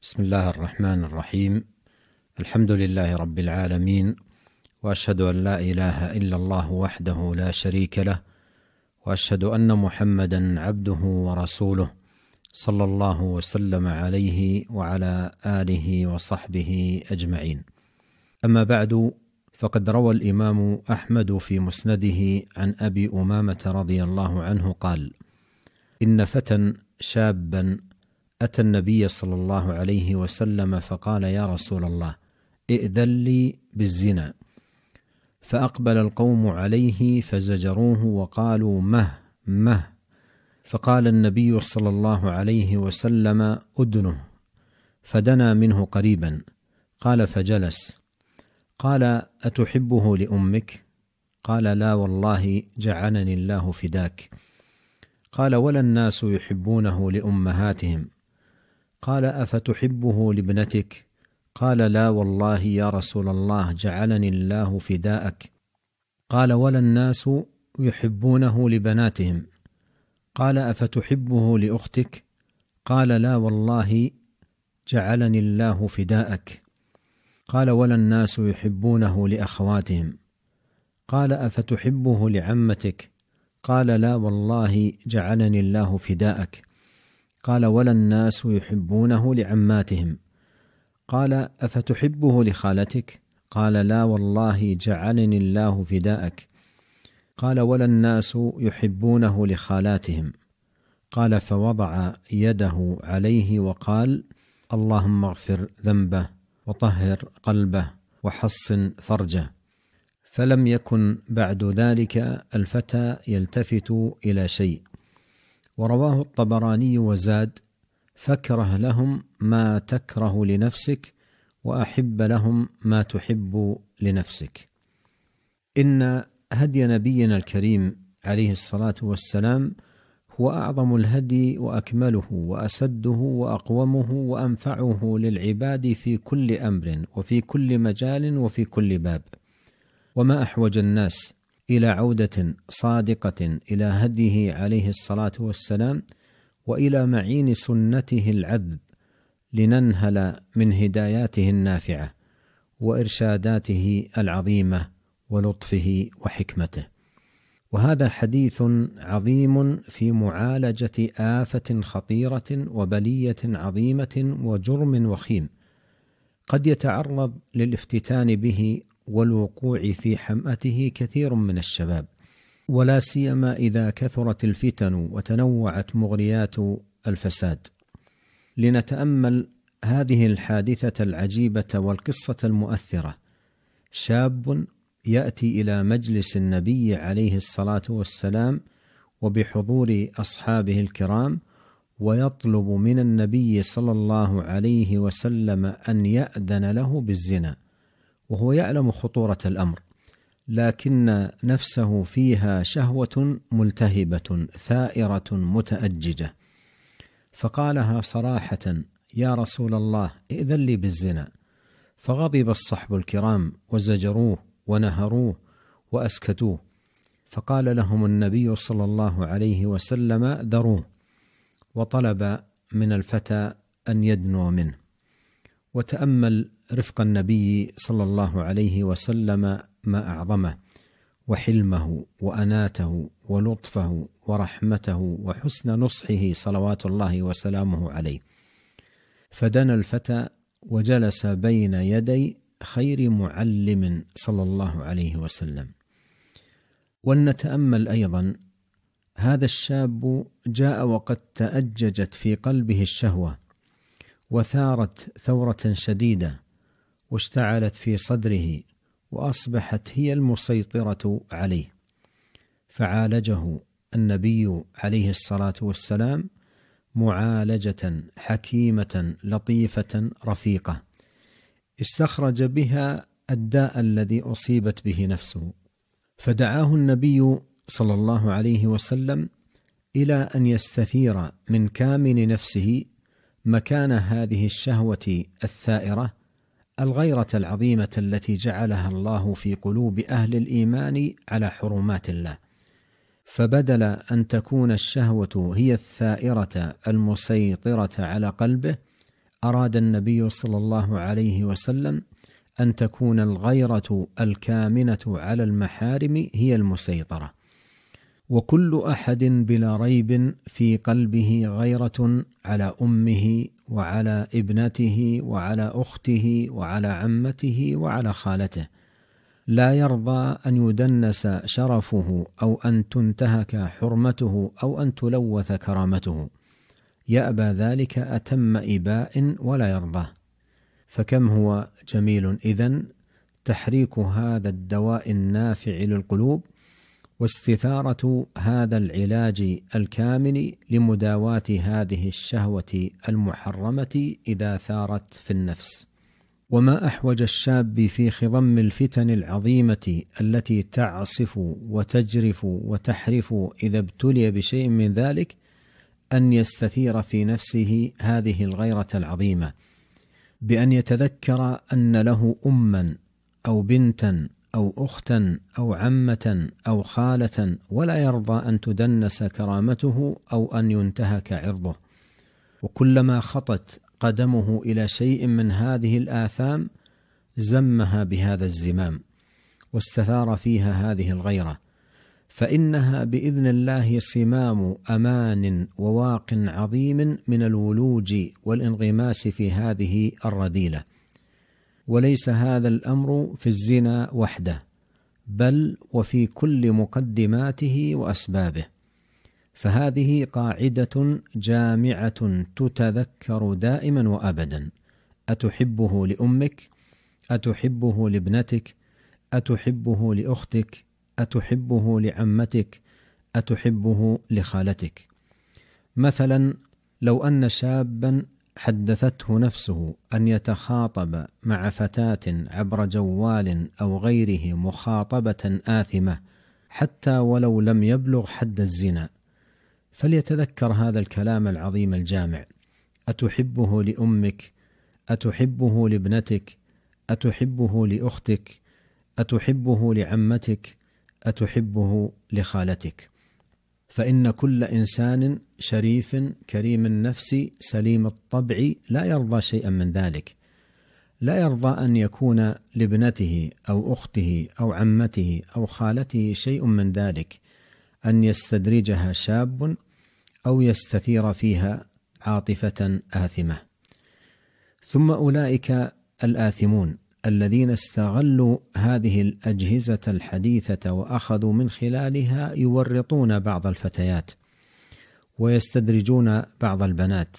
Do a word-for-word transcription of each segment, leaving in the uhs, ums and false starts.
بسم الله الرحمن الرحيم. الحمد لله رب العالمين، وأشهد أن لا إله إلا الله وحده لا شريك له، وأشهد أن محمدا عبده ورسوله صلى الله وسلم عليه وعلى آله وصحبه أجمعين. أما بعد، فقد روى الإمام أحمد في مسنده عن أبي أمامة رضي الله عنه قال: إن فتى شابا أتى النبي صلى الله عليه وسلم فقال: يا رسول الله، ائذن لي بالزنا. فأقبل القوم عليه فزجروه وقالوا: مه مه. فقال النبي صلى الله عليه وسلم: أدنه. فدنا منه قريبا، قال فجلس. قال: أتحبه لأمك؟ قال: لا والله، جعلني الله فداك. قال: ولا الناس يحبونه لأمهاتهم؟ قال: أفتحبه لابنتك؟ قال: لا والله يا رسول الله، جعلني الله فداءك. قال: ولا الناس يحبونه لبناتهم؟ قال: أفتحبه لأختك؟ قال: لا والله، جعلني الله فداءك. قال: ولا الناس يحبونه لأخواتهم؟ قال: أفتحبه لعمتك؟ قال: لا والله، جعلني الله فداءك. قال: ولا الناس يحبونه لعماتهم؟ قال: أفتحبه لخالتك؟ قال: لا والله، جعلني الله فداءك. قال: ولا الناس يحبونه لخالاتهم؟ قال: فوضع يده عليه وقال: اللهم اغفر ذنبه وطهر قلبه وحصن فرجه. فلم يكن بعد ذلك الفتى يلتفت إلى شيء. ورواه الطبراني وزاد: فاكره لهم ما تكره لنفسك، وأحب لهم ما تحب لنفسك. إن هدي نبينا الكريم عليه الصلاة والسلام هو أعظم الهدي وأكمله وأسده وأقومه وأنفعه للعباد في كل أمر وفي كل مجال وفي كل باب. وما أحوج الناس إلى عودة صادقة إلى هديه عليه الصلاة والسلام، وإلى معين سنته العذب، لننهل من هداياته النافعة وإرشاداته العظيمة ولطفه وحكمته. وهذا حديث عظيم في معالجة آفة خطيرة وبلية عظيمة وجرم وخيم قد يتعرض للافتتان به والوقوع في حمأته كثير من الشباب، ولا سيما إذا كثرت الفتن وتنوعت مغريات الفساد. لنتأمل هذه الحادثة العجيبة والقصة المؤثرة. شاب يأتي إلى مجلس النبي عليه الصلاة والسلام وبحضور أصحابه الكرام، ويطلب من النبي صلى الله عليه وسلم أن يأذن له بالزنا، وهو يعلم خطورة الأمر، لكن نفسه فيها شهوة ملتهبة ثائرة متأججة، فقالها صراحة: يا رسول الله، ائذن لي بالزنا. فغضب الصحب الكرام وزجروه ونهروه وأسكتوه، فقال لهم النبي صلى الله عليه وسلم: ذروه. وطلب من الفتى أن يدنو منه. وتأمل رفق النبي صلى الله عليه وسلم ما أعظمه، وحلمه وأناته ولطفه ورحمته وحسن نصحه صلوات الله وسلامه عليه. فدنا الفتى وجلس بين يدي خير معلم صلى الله عليه وسلم. ولنتأمل أيضا هذا الشاب جاء وقد تأججت في قلبه الشهوة، وثارت ثورة شديدة، واشتعلت في صدره، وأصبحت هي المسيطرة عليه. فعالجه النبي عليه الصلاة والسلام معالجة حكيمة لطيفة رفيقة، استخرج بها الداء الذي أصيبت به نفسه. فدعاه النبي صلى الله عليه وسلم إلى أن يستثير من كامن نفسه مكان هذه الشهوة الثائرة الغيرة العظيمة التي جعلها الله في قلوب أهل الإيمان على حرمات الله. فبدل أن تكون الشهوة هي الثائرة المسيطرة على قلبه، أراد النبي صلى الله عليه وسلم أن تكون الغيرة الكامنة على المحارم هي المسيطرة. وكل أحد بلا ريب في قلبه غيرة على أمه وعلى ابنته وعلى أخته وعلى عمته وعلى خالته، لا يرضى أن يدنس شرفه أو أن تنتهك حرمته أو أن تلوث كرامته، يأبى ذلك أتم إباء ولا يرضاه. فكم هو جميل إذن تحريك هذا الدواء النافع للقلوب واستثارة هذا العلاج الكامن لمداواة هذه الشهوة المحرمة إذا ثارت في النفس. وما أحوج الشاب في خضم الفتن العظيمة التي تعصف وتجرف وتحرف إذا ابتلي بشيء من ذلك أن يستثير في نفسه هذه الغيرة العظيمة، بأن يتذكر أن له أما أو بنتا أو أختا أو عمة أو خالة، ولا يرضى أن تدنس كرامته أو أن ينتهك عرضه. وكلما خطت قدمه إلى شيء من هذه الآثام زمها بهذا الزمام واستثار فيها هذه الغيرة، فإنها بإذن الله صمام أمان وواق عظيم من الولوج والانغماس في هذه الرذيلة. وليس هذا الأمر في الزنا وحده، بل وفي كل مقدماته وأسبابه. فهذه قاعدة جامعة تتذكر دائما وأبدا: أتحبه لأمك؟ أتحبه لابنتك؟ أتحبه لأختك؟ أتحبه لعمتك؟ أتحبه لخالتك؟ مثلا لو أن شابا حدثته نفسه أن يتخاطب مع فتاة عبر جوال أو غيره مخاطبة آثمة حتى ولو لم يبلغ حد الزنا، فليتذكر هذا الكلام العظيم الجامع: أتحبه لأمك؟ أتحبه لابنتك؟ أتحبه لأختك؟ أتحبه لعمتك؟ أتحبه لخالتك؟ فإن كل إنسان شريف كريم النفس سليم الطبع لا يرضى شيئا من ذلك، لا يرضى أن يكون لابنته أو أخته أو عمته أو خالته شيء من ذلك، أن يستدرجها شاب أو يستثير فيها عاطفة آثمة. ثم أولئك الآثمون الذين استغلوا هذه الأجهزة الحديثة وأخذوا من خلالها يورطون بعض الفتيات ويستدرجون بعض البنات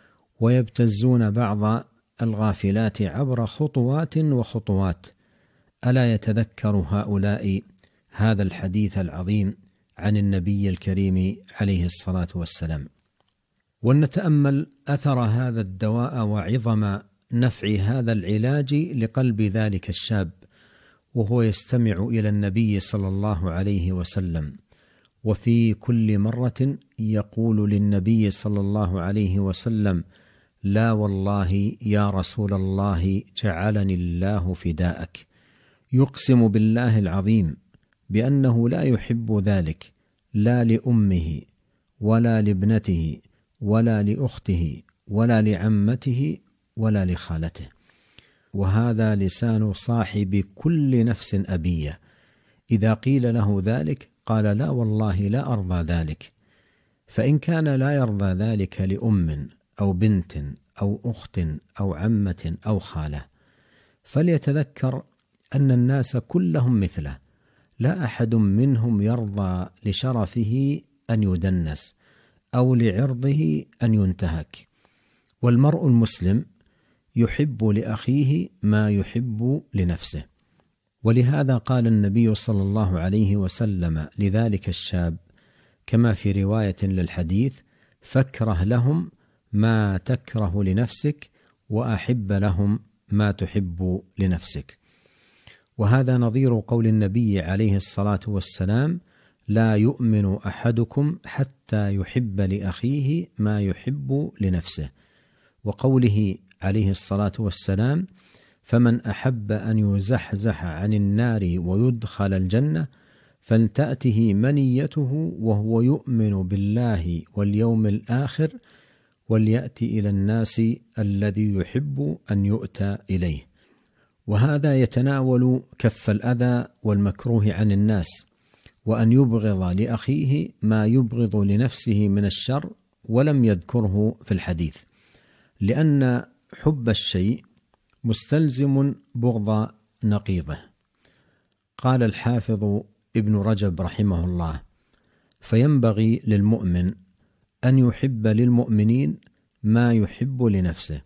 ويبتزون بعض الغافلات عبر خطوات وخطوات. ألا يتذكر هؤلاء هذا الحديث العظيم عن النبي الكريم عليه الصلاة والسلام؟ ولنتأمل أثر هذا الدواء وعظم نفع هذا العلاج لقلب ذلك الشاب وهو يستمع إلى النبي صلى الله عليه وسلم، وفي كل مرة يقول للنبي صلى الله عليه وسلم: لا والله يا رسول الله جعلني الله فداءك. يقسم بالله العظيم بأنه لا يحب ذلك، لا لأمه ولا لابنته ولا لأخته ولا لعمته ولا لخالته. وهذا لسان صاحب كل نفس أبية، إذا قيل له ذلك قال: لا والله لا أرضى ذلك. فإن كان لا يرضى ذلك لأم أو بنت أو أخت أو عمة أو خالة، فليتذكر أن الناس كلهم مثله، لا أحد منهم يرضى لشرفه أن يدنس أو لعرضه أن ينتهك. والمرء المسلم يحب لأخيه ما يحب لنفسه. ولهذا قال النبي صلى الله عليه وسلم لذلك الشاب كما في رواية للحديث: فاكره لهم ما تكره لنفسك وأحب لهم ما تحب لنفسك. وهذا نظير قول النبي عليه الصلاة والسلام: لا يؤمن أحدكم حتى يحب لأخيه ما يحب لنفسه. وقوله عليه الصلاة والسلام: فمن أحب أن يزحزح عن النار ويدخل الجنة فلتأته منيته وهو يؤمن بالله واليوم الآخر وليأتي إلى الناس الذي يحب أن يؤتى إليه. وهذا يتناول كف الأذى والمكروه عن الناس، وأن يبغض لأخيه ما يبغض لنفسه من الشر، ولم يذكره في الحديث، لأن حب الشيء مستلزم بغض نقيضه. قال الحافظ ابن رجب رحمه الله: فينبغي للمؤمن أن يحب للمؤمنين ما يحب لنفسه،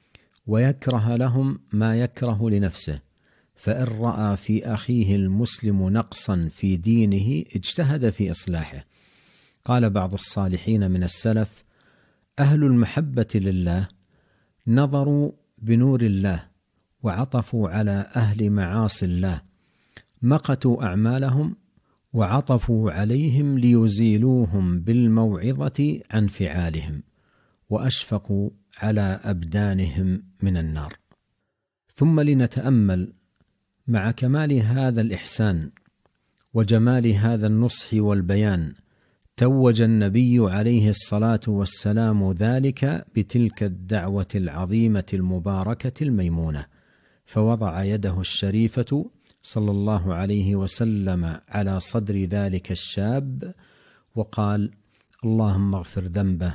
ويكره لهم ما يكره لنفسه، فإن رأى في أخيه المسلم نقصا في دينه اجتهد في إصلاحه. قال بعض الصالحين من السلف: أهل المحبة لله نظروا بنور الله وعطفوا على أهل معاصي الله، مقتوا أعمالهم وعطفوا عليهم ليزيلوهم بالموعظة عن فعالهم، وأشفقوا على أبدانهم من النار. ثم لنتأمل مع كمال هذا الإحسان وجمال هذا النصح والبيان، توج النبي عليه الصلاة والسلام ذلك بتلك الدعوة العظيمة المباركة الميمونة، فوضع يده الشريفة صلى الله عليه وسلم على صدر ذلك الشاب وقال: اللهم اغفر ذنبه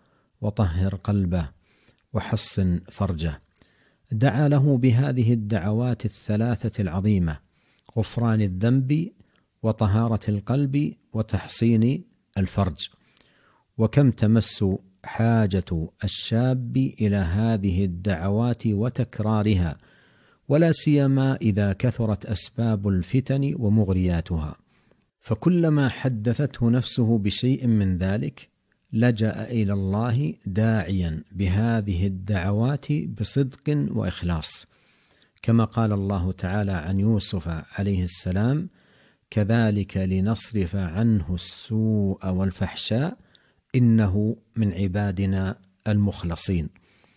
وطهر قلبه وحصن فرجه. دعا له بهذه الدعوات الثلاثة العظيمة: غفران الذنب وطهارة القلب وتحصين الفرج. وكم تمس حاجة الشاب إلى هذه الدعوات وتكرارها، ولا سيما إذا كثرت أسباب الفتن ومغرياتها، فكلما حدثته نفسه بشيء من ذلك لجأ إلى الله داعيا بهذه الدعوات بصدق وإخلاص، كما قال الله تعالى عن يوسف عليه السلام: كذلك لنصرف عنه السوء والفحشاء إنه من عبادنا المخلصين،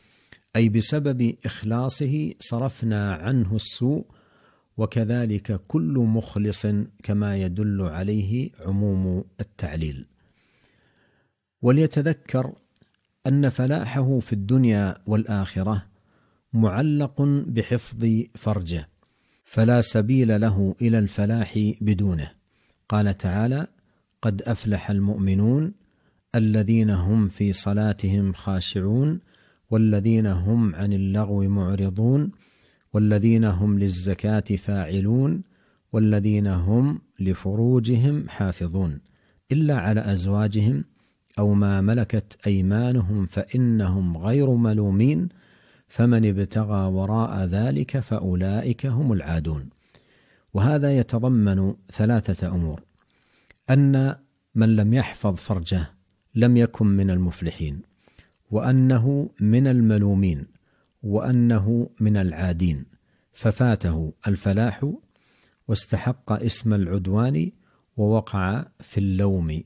أي بسبب إخلاصه صرفنا عنه السوء، وكذلك كل مخلص كما يدل عليه عموم التعليل. وليتذكر أن فلاحه في الدنيا والآخرة معلق بحفظ فرجه، فلا سبيل له إلى الفلاح بدونه. قال تعالى: قد أفلح المؤمنون الذين هم في صلاتهم خاشعون والذين هم عن اللغو معرضون والذين هم للزكاة فاعلون والذين هم لفروجهم حافظون إلا على أزواجهم أو ما ملكت أيمانهم فإنهم غير ملومين فمن ابتغى وراء ذلك فأولئك هم العادون. وهذا يتضمن ثلاثة أمور: أن من لم يحفظ فرجه لم يكن من المفلحين، وأنه من الملومين، وأنه من العادين، ففاته الفلاح واستحق اسم العدوان ووقع في اللوم،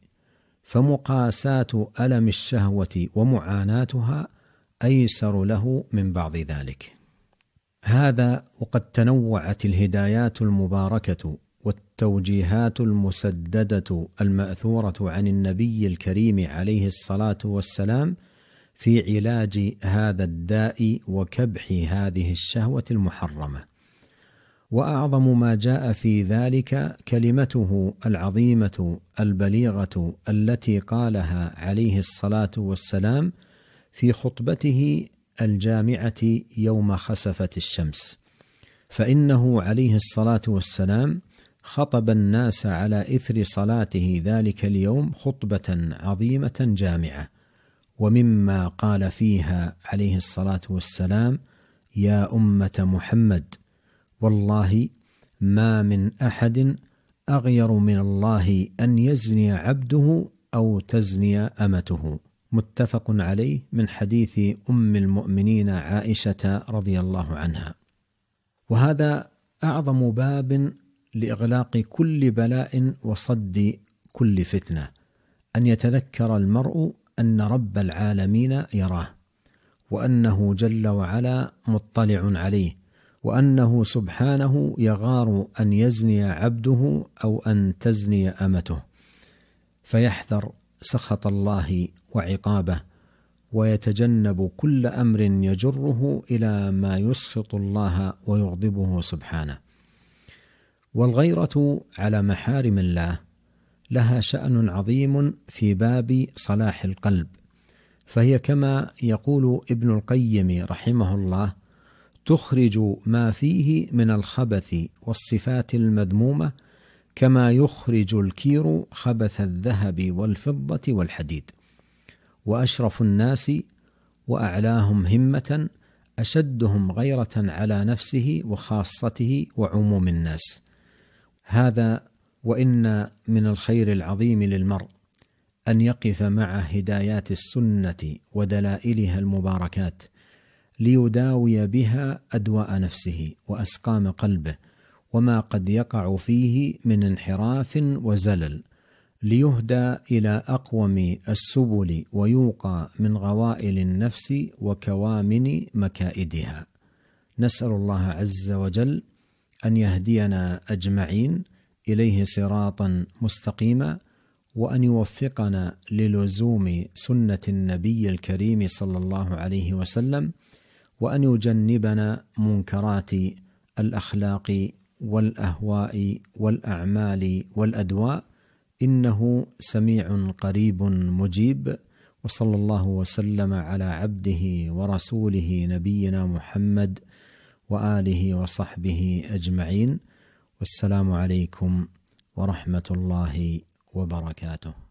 فمقاساة ألم الشهوة ومعاناتها أيسر له من بعض ذلك. هذا وقد تنوعت الهدايات المباركة والتوجيهات المسددة المأثورة عن النبي الكريم عليه الصلاة والسلام في علاج هذا الداء وكبح هذه الشهوة المحرمة. وأعظم ما جاء في ذلك كلمته العظيمة البليغة التي قالها عليه الصلاة والسلام في خطبته الجامعة يوم خسفت الشمس، فإنه عليه الصلاة والسلام خطب الناس على إثر صلاته ذلك اليوم خطبة عظيمة جامعة، ومما قال فيها عليه الصلاة والسلام: يا أمة محمد، والله ما من أحد أغير من الله أن يزني عبده أو تزني أمته. متفق عليه من حديث أم المؤمنين عائشة رضي الله عنها. وهذا أعظم باب لإغلاق كل بلاء وصد كل فتنة، أن يتذكر المرء أن رب العالمين يراه، وأنه جل وعلا مطلع عليه، وأنه سبحانه يغار أن يزني عبده أو أن تزني أمته، فيحذر سخط الله وعقابه، ويتجنب كل أمر يجره إلى ما يسخط الله ويغضبه سبحانه. والغيرة على محارم الله لها شأن عظيم في باب صلاح القلب، فهي كما يقول ابن القيم رحمه الله تخرج ما فيه من الخبث والصفات المذمومة كما يخرج الكير خبث الذهب والفضة والحديد. وأشرف الناس وأعلاهم همة أشدهم غيرة على نفسه وخاصته وعموم الناس. هذا وإن من الخير العظيم للمرء أن يقف مع هدايات السنة ودلائلها المباركات ليداوي بها أدواء نفسه وأسقام قلبه وما قد يقع فيه من انحراف وزلل، ليهدى إلى أقوم السبل ويوقى من غوائل النفس وكوامن مكائدها. نسأل الله عز وجل أن يهدينا أجمعين إليه صراطا مستقيما، وأن يوفقنا للزوم سنة النبي الكريم صلى الله عليه وسلم، وأن يجنبنا منكرات الأخلاق والأهواء والأعمال والأدواء، إنه سميع قريب مجيب. وصلى الله وسلم على عبده ورسوله نبينا محمد وآله وصحبه أجمعين، والسلام عليكم ورحمة الله وبركاته.